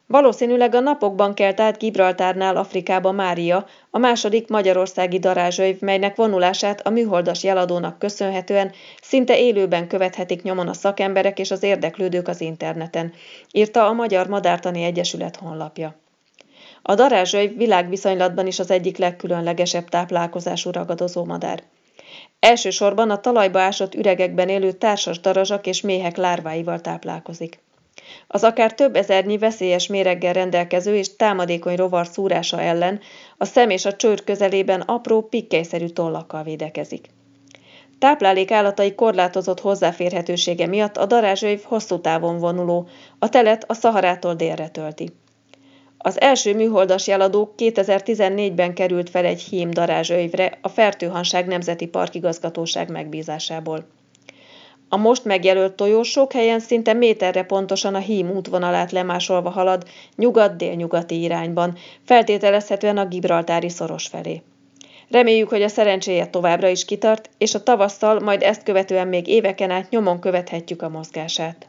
Valószínűleg a napokban kelt át Gibraltárnál Afrikába Mária, a második magyarországi darázsöjv, melynek vonulását a műholdas jeladónak köszönhetően szinte élőben követhetik nyomon a szakemberek és az érdeklődők az interneten, írta a Magyar Madártani Egyesület honlapja. A darázsöjv világviszonylatban is az egyik legkülönlegesebb táplálkozású ragadozó madár. Elsősorban a talajba ásott üregekben élő társas darazsak és méhek lárváival táplálkozik. Az akár több ezernyi veszélyes méreggel rendelkező és támadékony rovar szúrása ellen a szem és a csőr közelében apró, pikkelyszerű tollakkal védekezik. Táplálékállatai korlátozott hozzáférhetősége miatt a darázsöjv hosszú távon vonuló, a telet a Szaharától délre tölti. Az első műholdas jeladó 2014-ben került fel egy hím darázsöjvre a Fertőhanság Nemzeti Parkigazgatóság megbízásából. A most megjelölt tojó sok helyen szinte méterre pontosan a hím útvonalát lemásolva halad nyugat-délnyugati irányban, feltételezhetően a gibraltári szoros felé. Reméljük, hogy a szerencséje továbbra is kitart, és a tavasszal, majd ezt követően még éveken át nyomon követhetjük a mozgását.